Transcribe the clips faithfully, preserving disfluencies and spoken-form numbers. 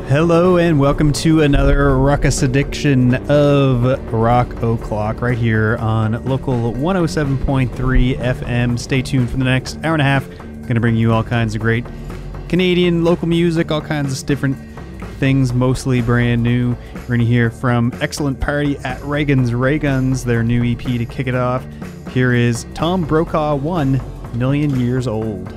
Hello and welcome to another ruckus edition of Rock O'Clock right here on local one oh seven point three F M. Stay tuned for the next hour and a half. Going to bring you all kinds of great Canadian local music, all kinds of different things, mostly brand new. We're going to hear from Excellent Party at Reagan's Rayguns, their new E P to kick it off. Here is Tom Brokaw, One Million Years Old.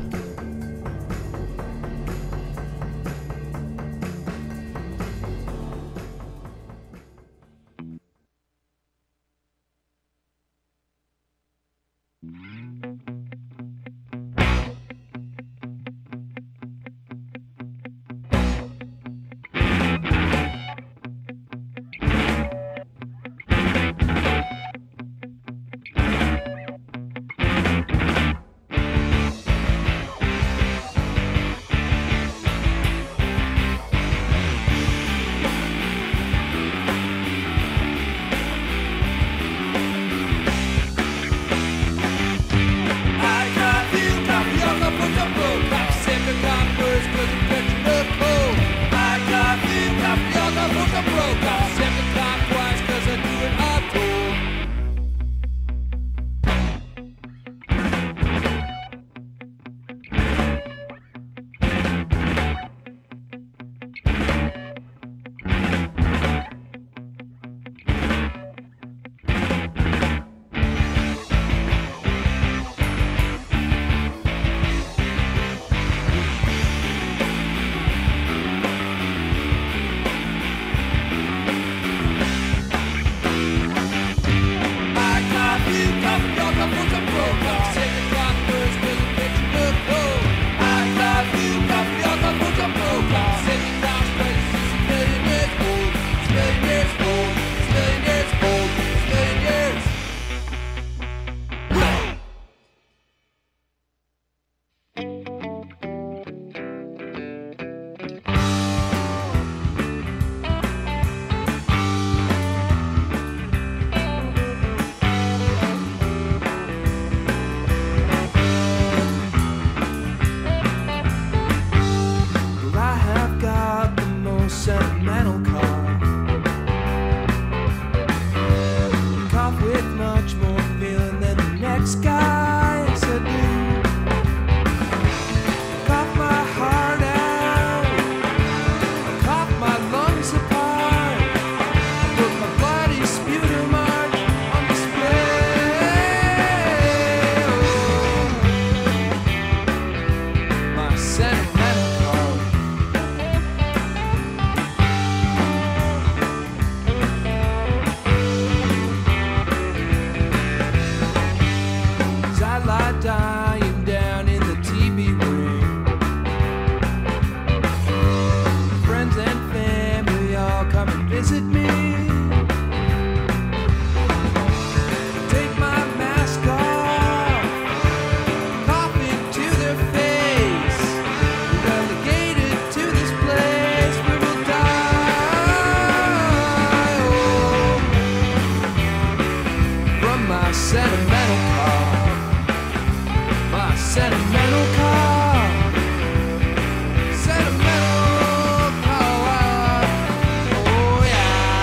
Oh yeah.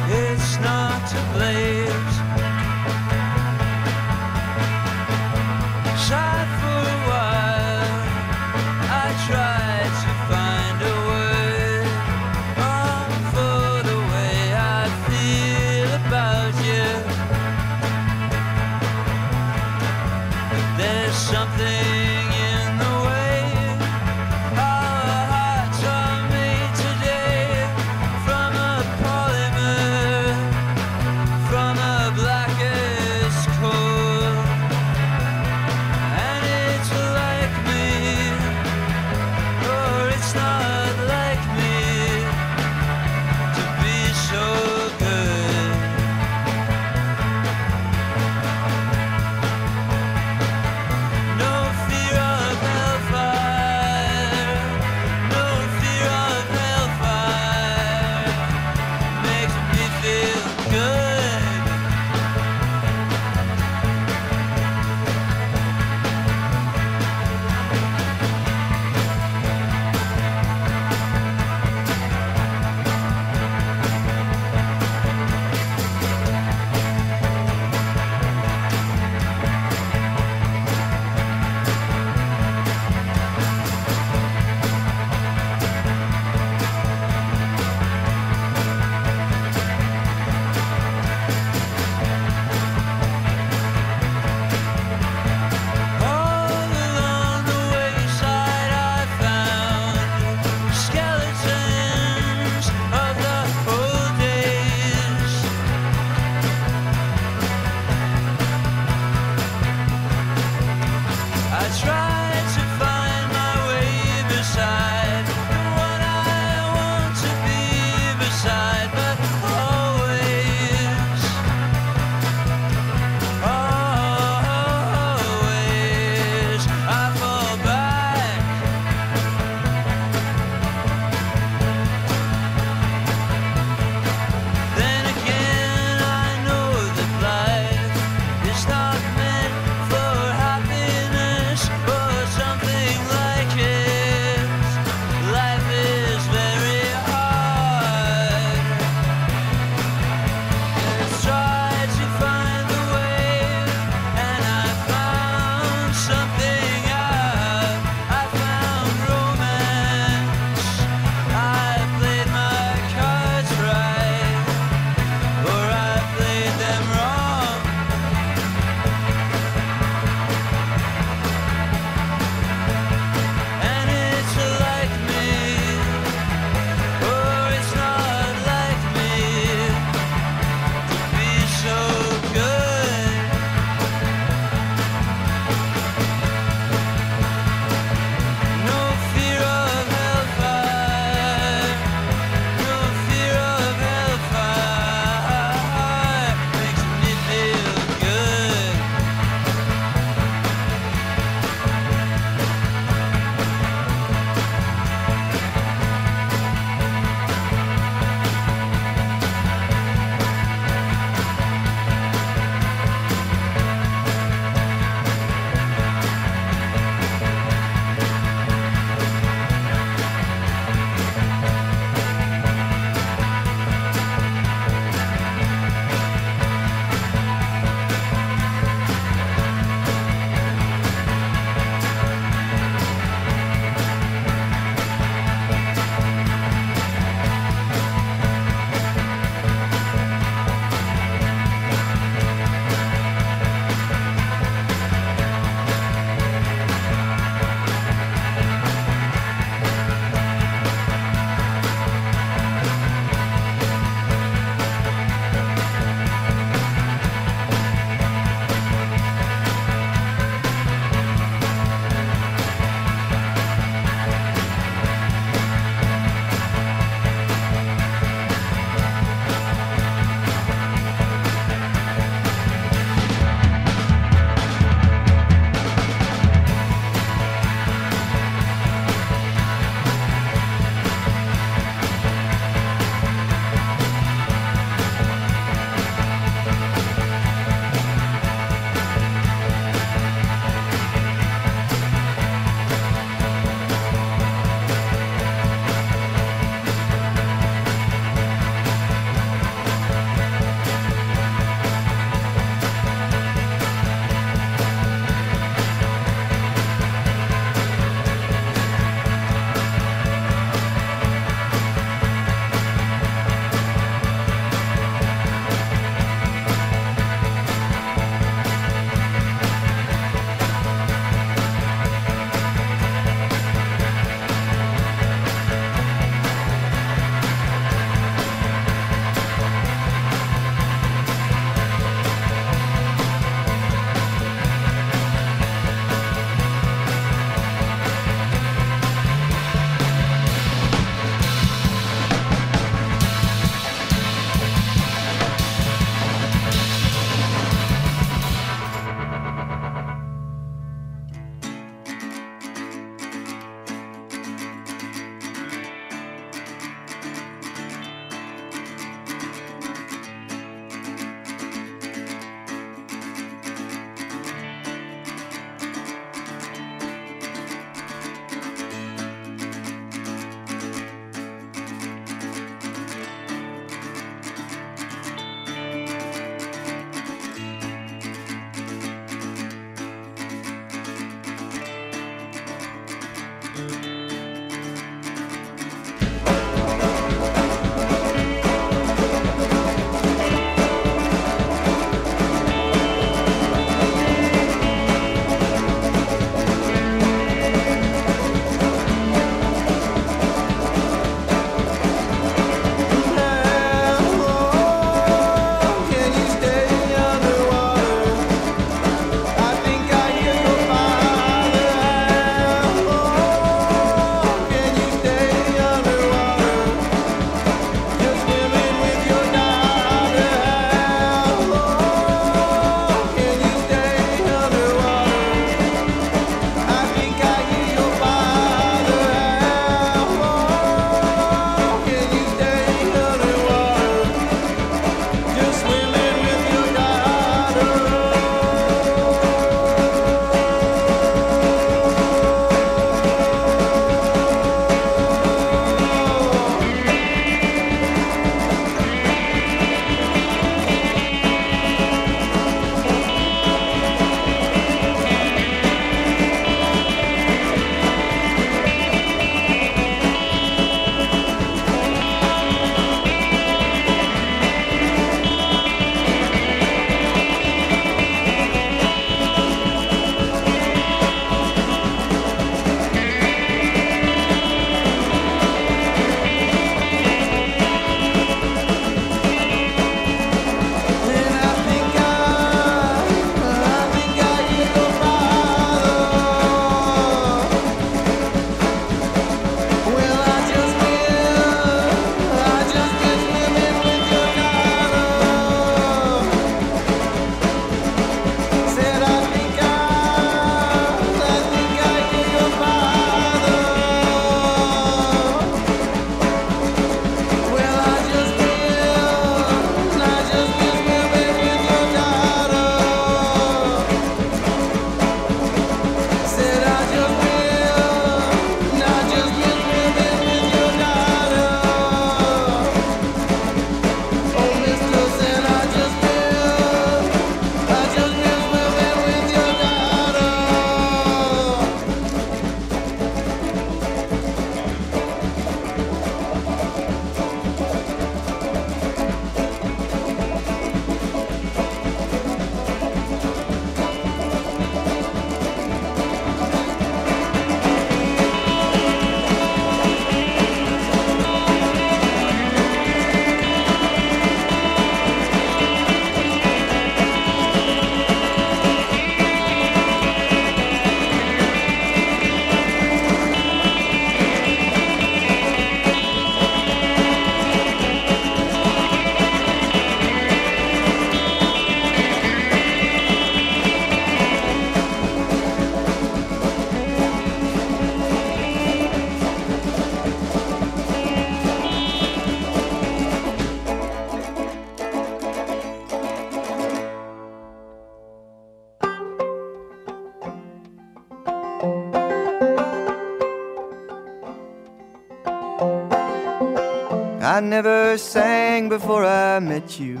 I never sang before I met you.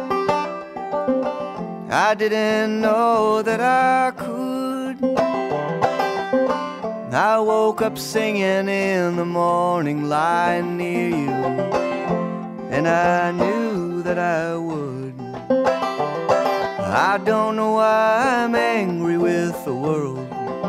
I didn't know that I could. I woke up singing in the morning, lying near you, and I knew that I would. I don't know why I'm angry with the world.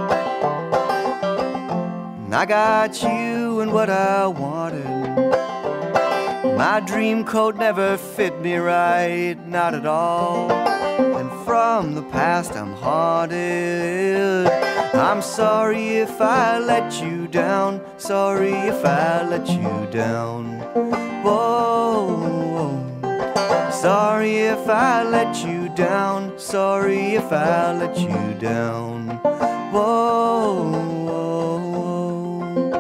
I got you and what I wanted. My dream coat never fit me right, not at all. And from the past I'm haunted. I'm sorry if I let you down. Sorry if I let you down. Whoa, whoa. Sorry if I let you down. Sorry if I let you down. Whoa, whoa, whoa.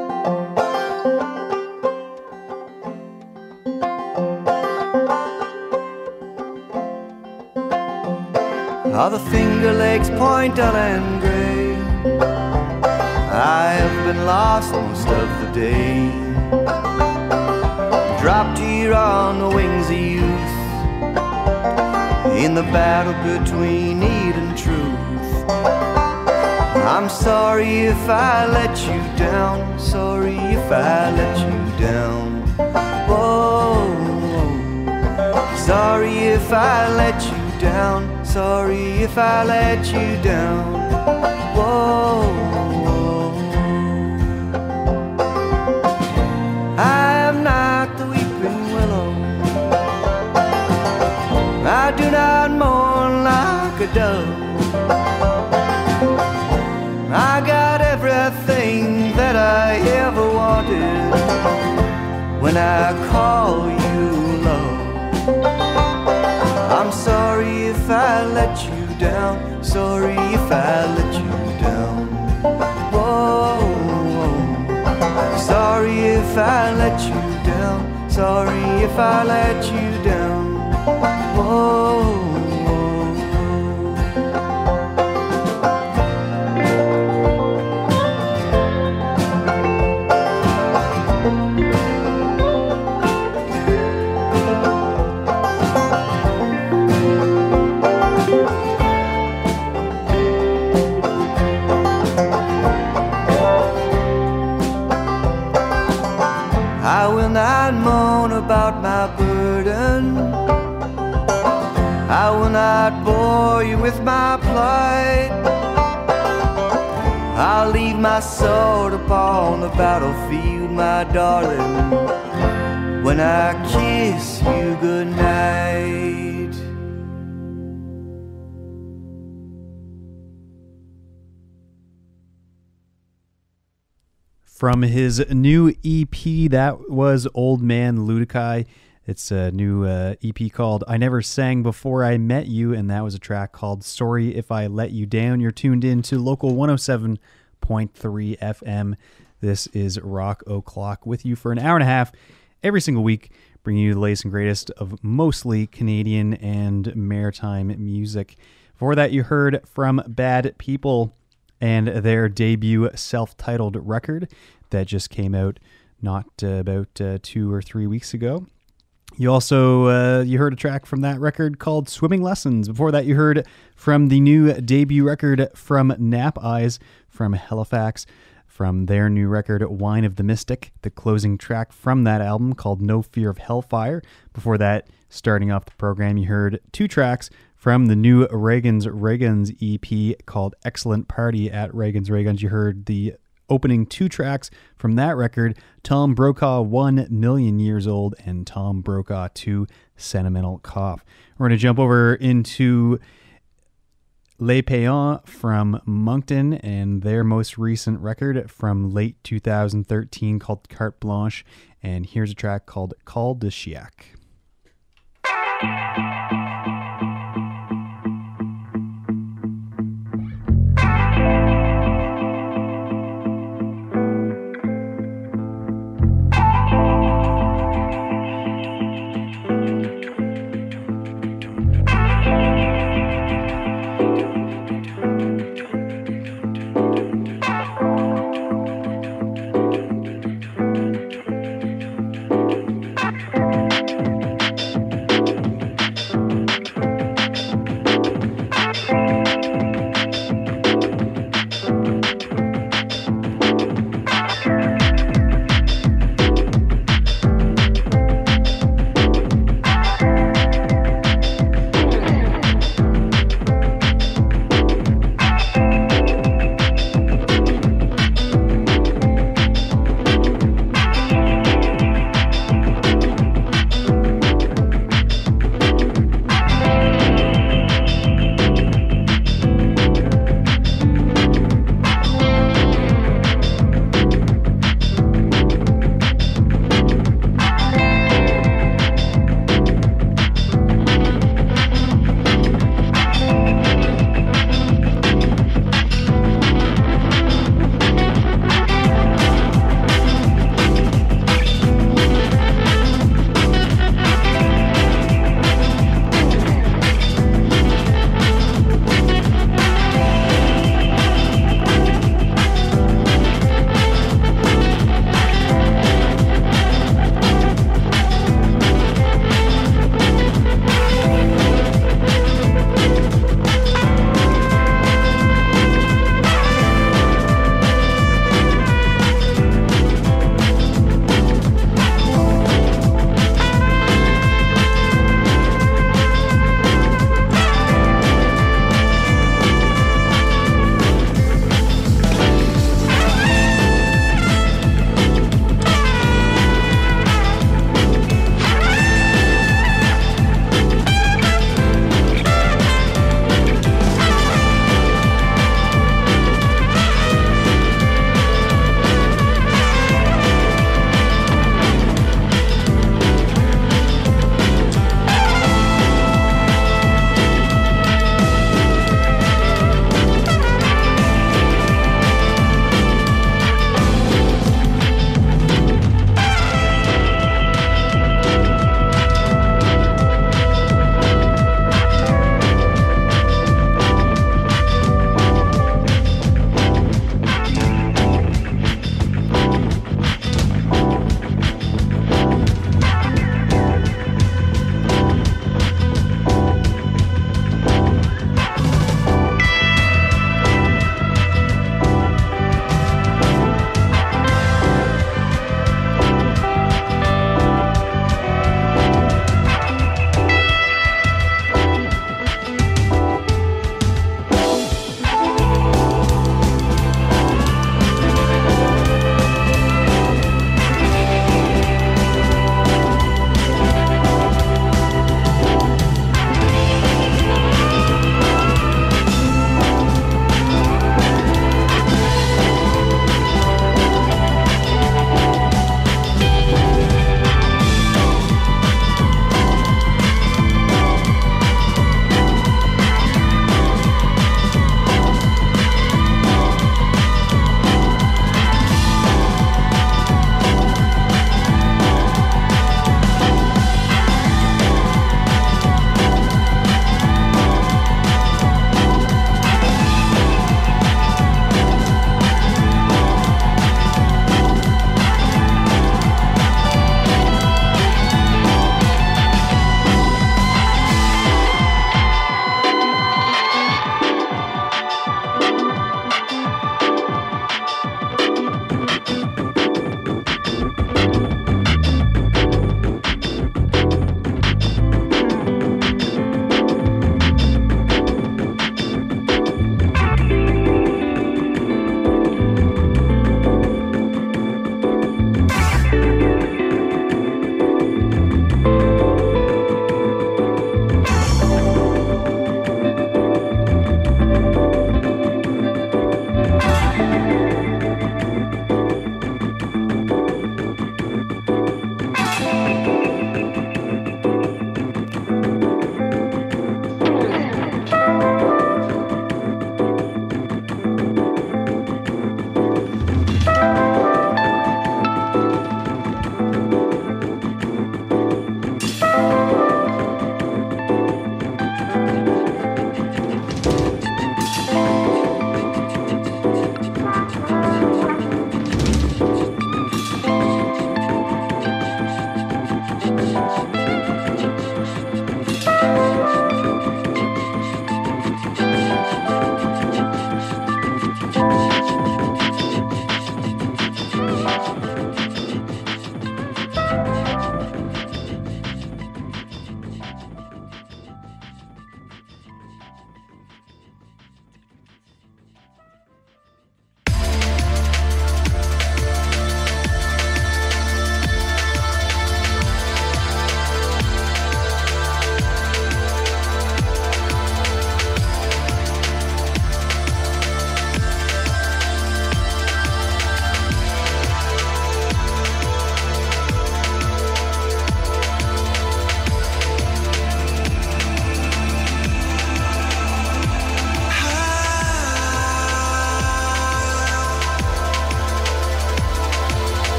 All the Finger Lakes point dull and gray. I have been lost most of the day. Dropped here on the wings of youth, in the battle between need and truth. I'm sorry if I let you down. Sorry if I let you down. Whoa, whoa. Sorry if I let you down. Sorry if I let you down. Whoa, whoa. I am not the weeping willow. I do not mourn like a dove. I got everything that I ever wanted when I call you love. I'm sorry if I let you down. Sorry if I let you down. Whoa, whoa. Sorry if I let you down. Sorry if I let you down. Whoa. I will not moan about my burden. I will not bore you with my plight. I'll leave my sword upon the battlefield, my darling, when I kiss you goodnight. From his new E P, that was Old Man Ludikai. It's a new uh, E P called I Never Sang Before I Met You, and that was a track called Sorry If I Let You Down. You're tuned in to Local one oh seven point three F M. This is Rock O'Clock with you for an hour and a half every single week, bringing you the latest and greatest of mostly Canadian and maritime music. Before that, you heard from Bad People and their debut self-titled record that just came out not uh, about uh, two or three weeks ago. You also, uh, you heard a track from that record called Swimming Lessons. Before that, you heard from the new debut record from Nap Eyes from Halifax, from their new record, Wine of the Mystic, the closing track from that album called No Fear of Hellfire. Before that, starting off the program, you heard two tracks from the new Reagan's Reagan's E P called Excellent Party at Reagan's Reagan's. You heard the opening two tracks from that record, Tom Brokaw, One Million Years Old, and Tom Brokaw, Two, Sentimental Cough. We're going to jump over into Les Payants from Moncton and their most recent record from late two thousand thirteen called Carte Blanche. And here's a track called Call de Chiac.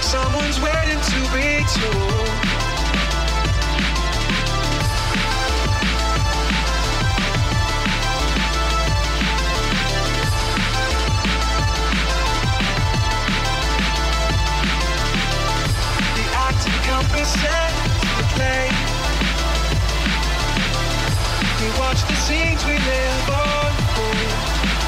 like someone's waiting to be told. The acting compass sets the play. We watch the scenes we live on hold.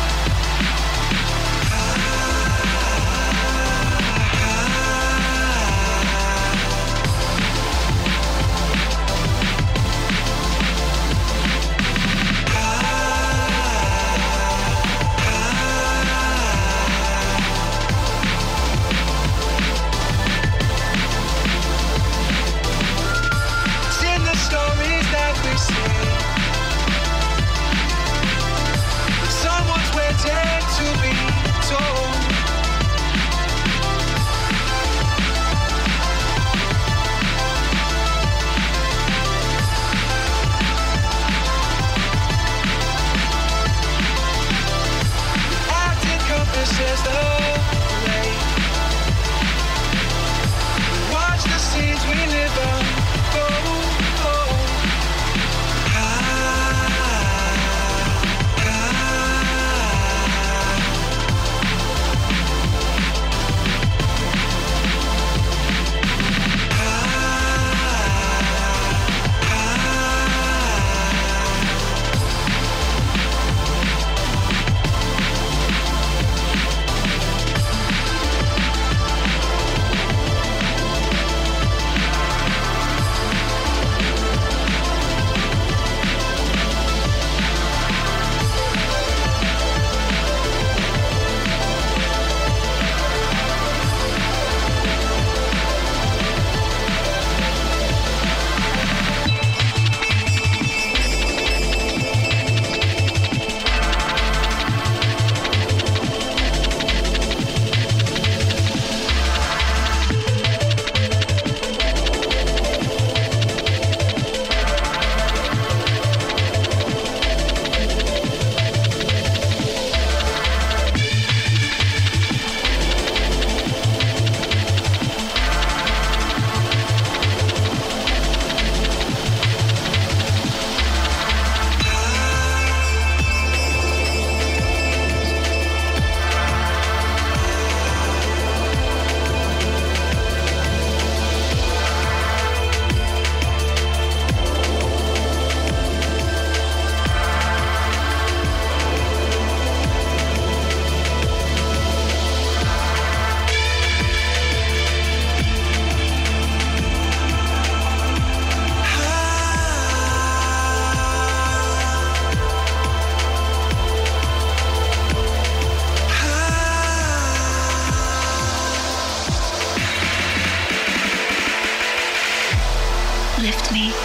Lift me.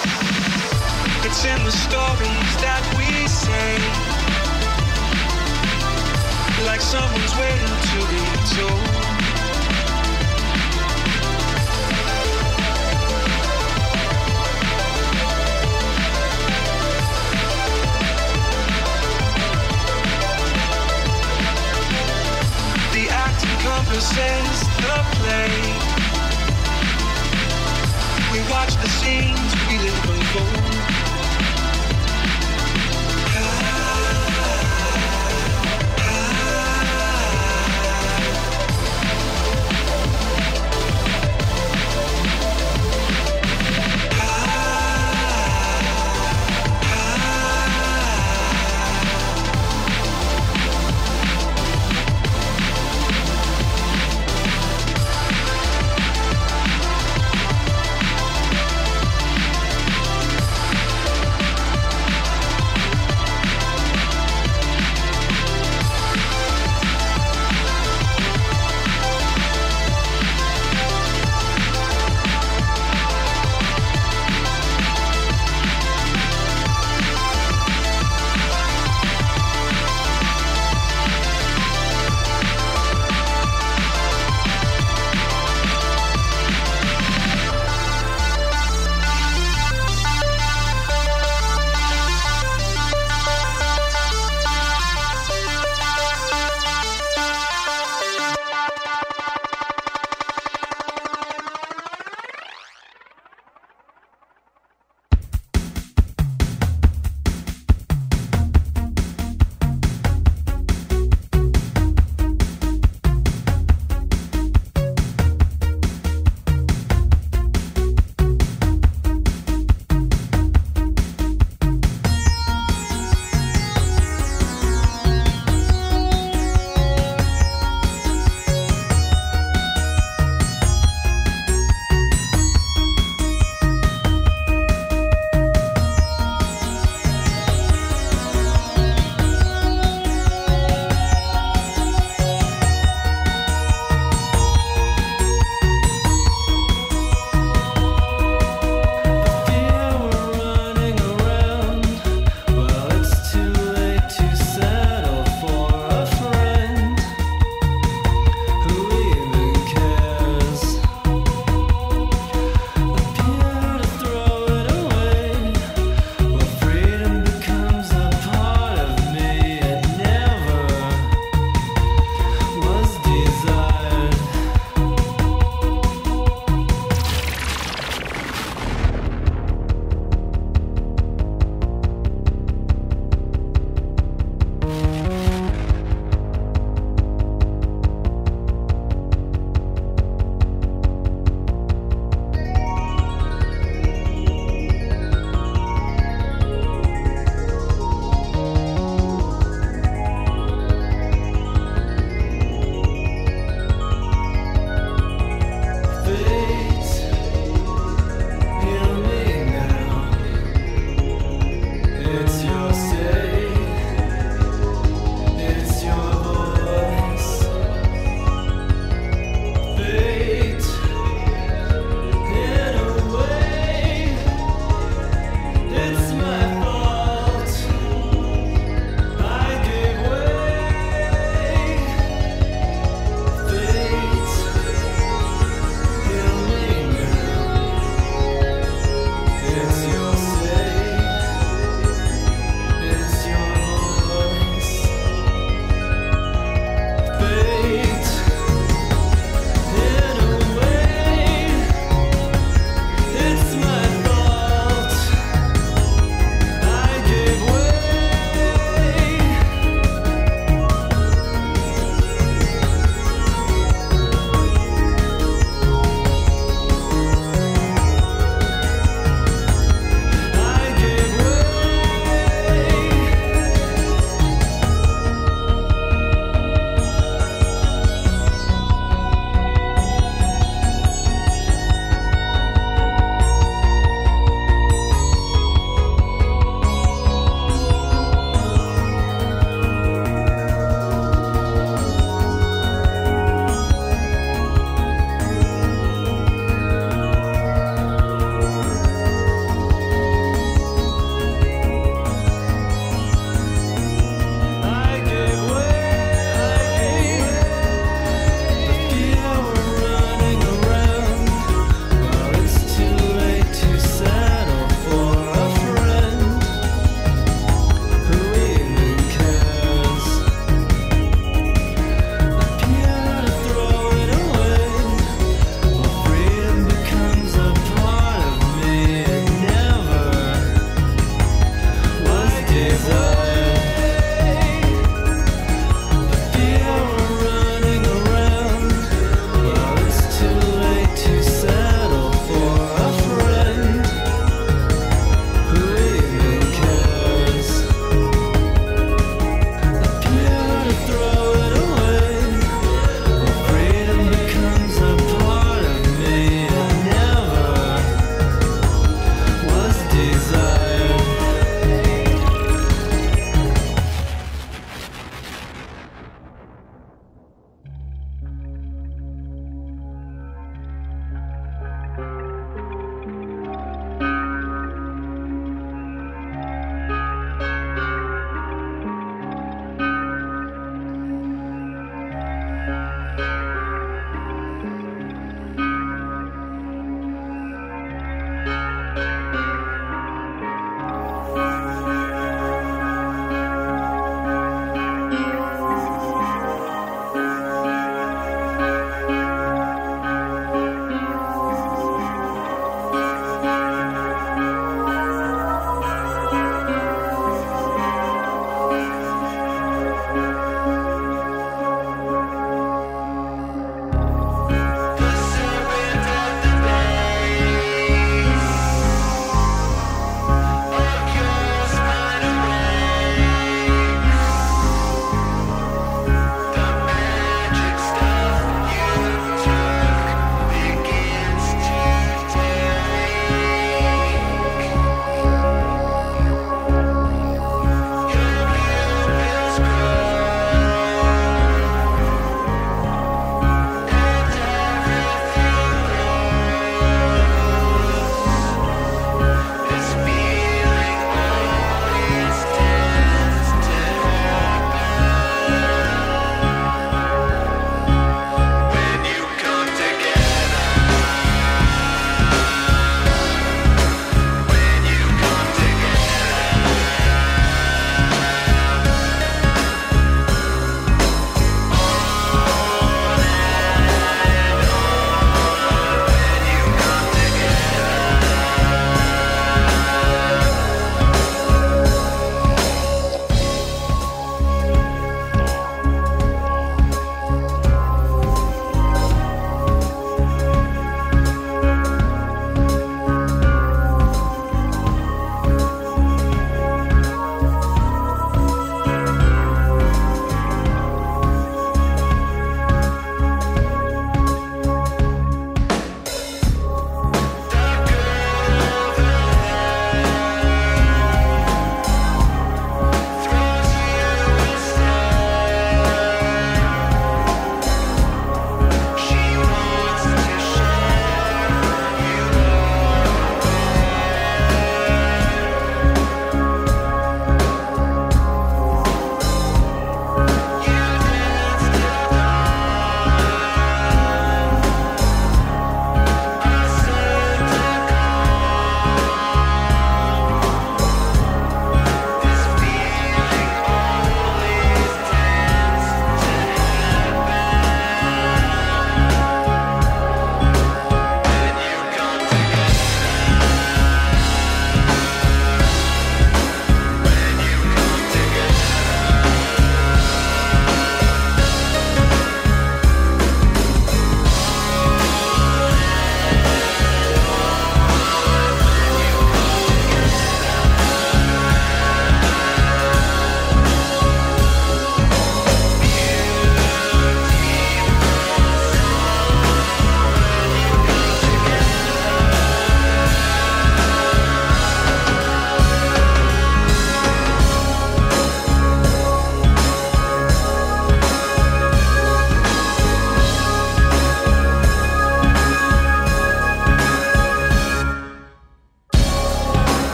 It's in the stories that we say, like someone's waiting to be told. The acting encompasses the play. We watch the scenes we live unfold.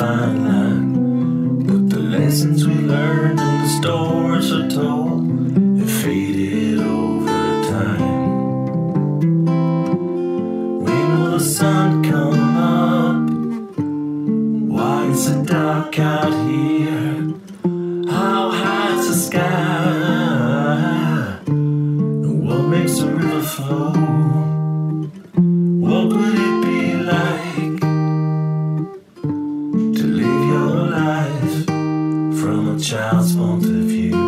fine line. But the lessons we learned and the stories are told have faded over time. When will the sun come up? Why is it dark out here? How high is the sky? And what makes the river flow? What would it be like to live your life from a child's point of view?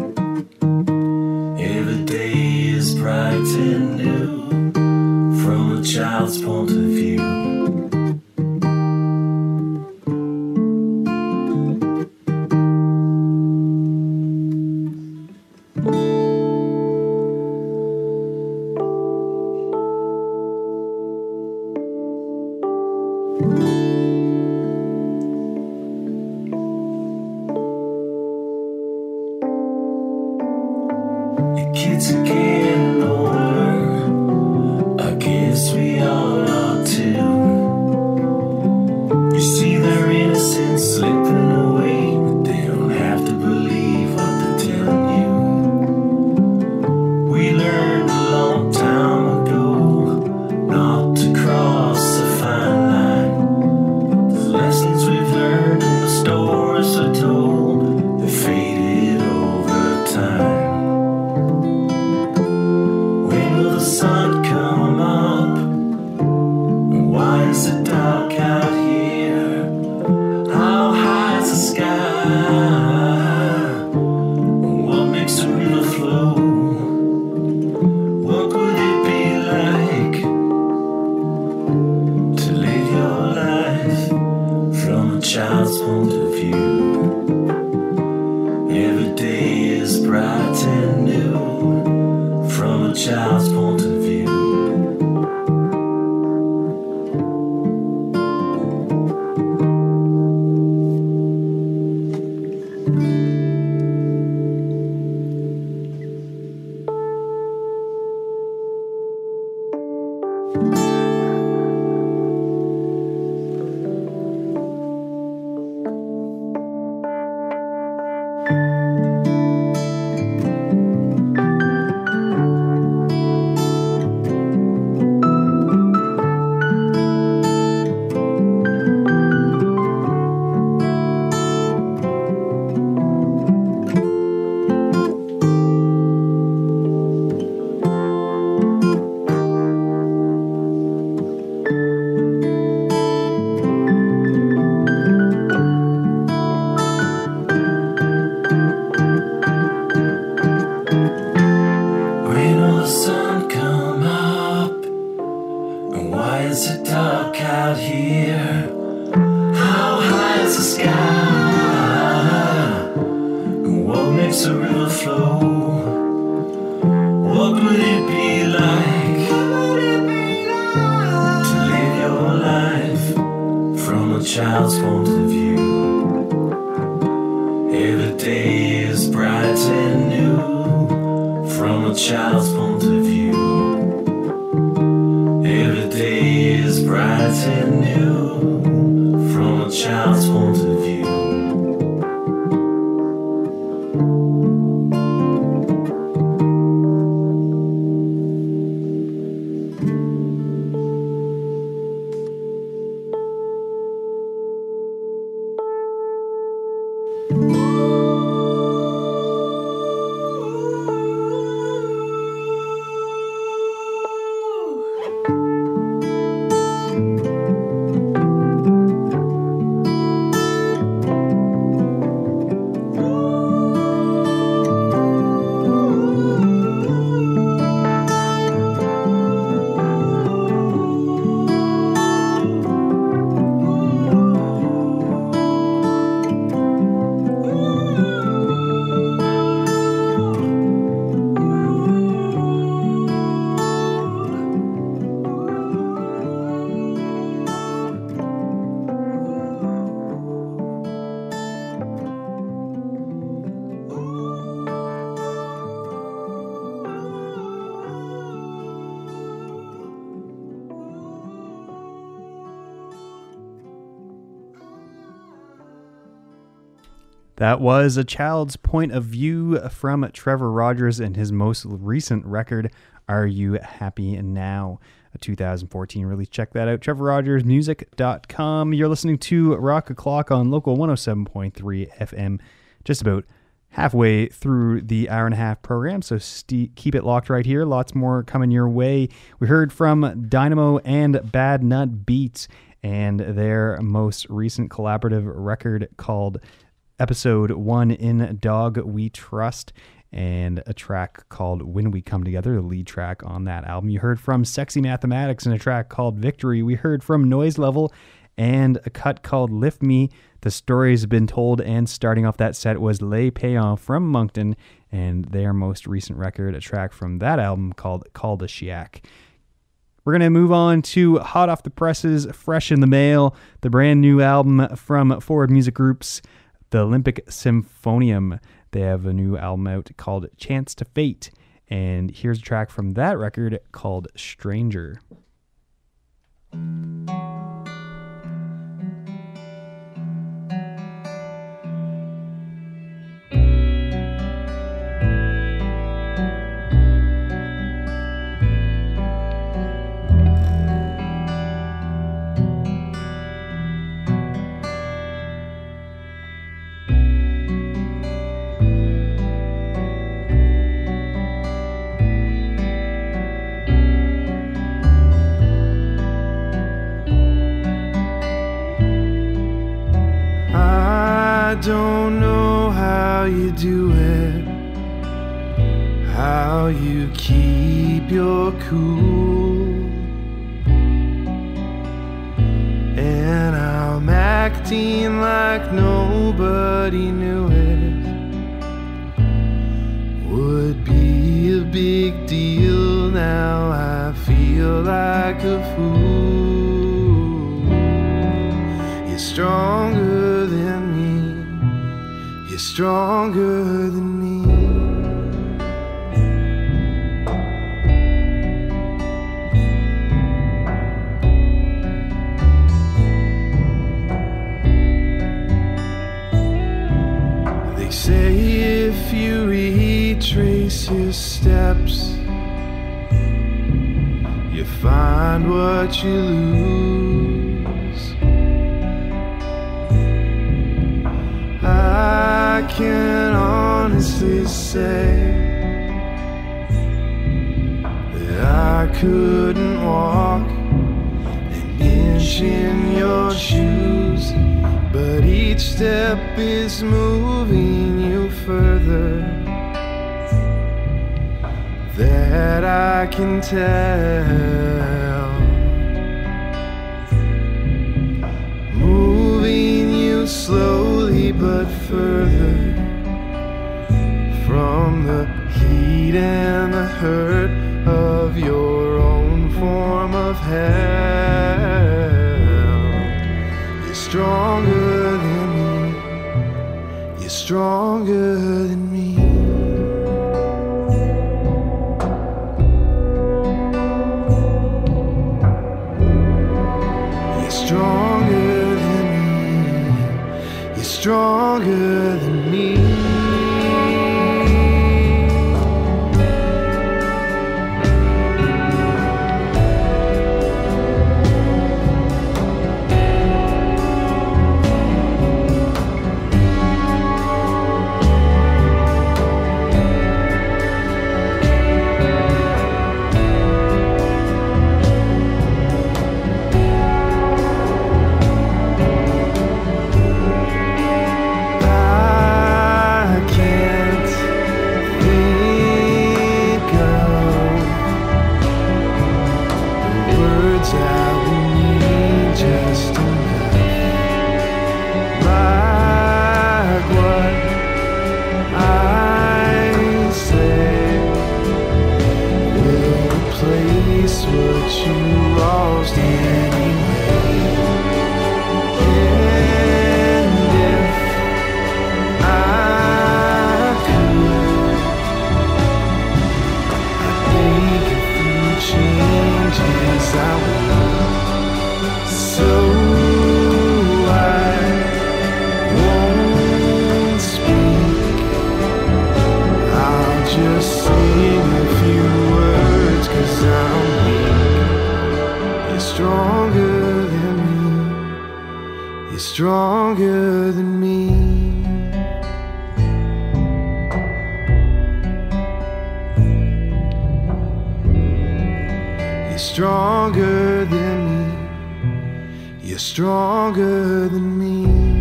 Every day is bright and new from a child's point of view. Kids are getting older, I guess we all are too. You see their innocence slipping away, but they don't have to believe what they're telling you. We learned a long time ago not to cross a fine line. The lessons we've learned and the stories are told, they faded over time. The sun come up, and why is it dark out here? How high is the sky? And what makes the river flow? What would it be like to live your life from a child's point of view? Every day is bright and new from a child's point of view. Child's point of view. Every day is bright and new from a child's point of view. Every day is bright and new from a child's point of view. That was A Child's Point of View from Trevor Rogers and his most recent record, Are You Happy Now? A two thousand fourteen release. Check that out, trevor rogers music dot com. You're listening to Rock O'Clock on Local one oh seven point three F M, just about halfway through the hour and a half program, so st- keep it locked right here. Lots more coming your way. We heard from Dynamo and Bad Nut Beats and their most recent collaborative record called Episode one in Dog We Trust, and a track called When We Come Together, the lead track on that album. You heard from Sexy Mathematics and a track called Victory. We heard from Noise Level and a cut called Lift Me. The Story's Been Told, and starting off that set was Les Payons from Moncton and their most recent record, a track from that album called Call the Shiak. We're going to move on to hot off the presses, fresh in the mail, the brand new album from Forward Music Group's The Olympic Symphonium. They have a new album out called Chance to Fate, and here's a track from that record called Stranger. I don't know how you do it, how you keep your cool, and I'm acting like nobody knew it would be a big deal. Now I feel like a fool. You're stronger than me, you're stronger than me. They say if you retrace your steps, you find what you lose. I can honestly say that I couldn't walk an inch in your shoes, but each step is moving you further. That I can tell. Moving you slowly but further from the heat and the hurt of your own form of hell. You're stronger than me, you're stronger than me. Stronger than me, you're stronger than me. I stronger than me. You're stronger than me. You're stronger than me.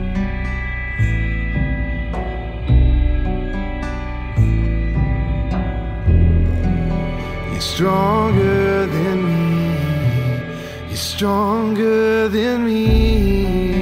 You're stronger than me. You're stronger than me.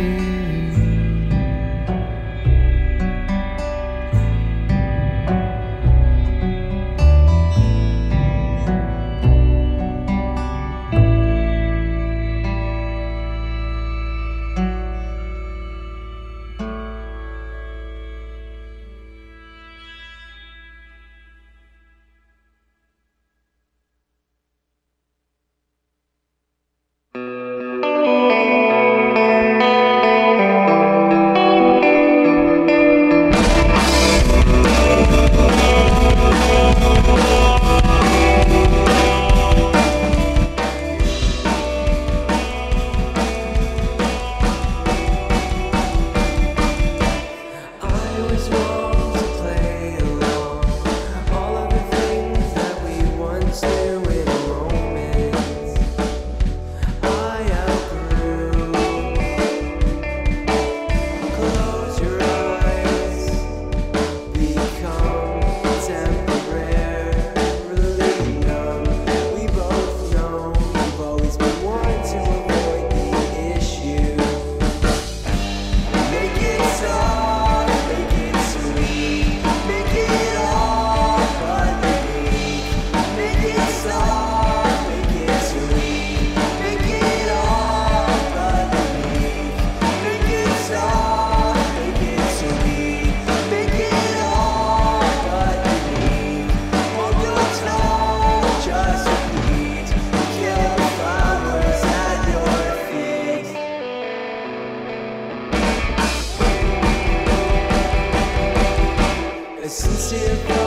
Sincere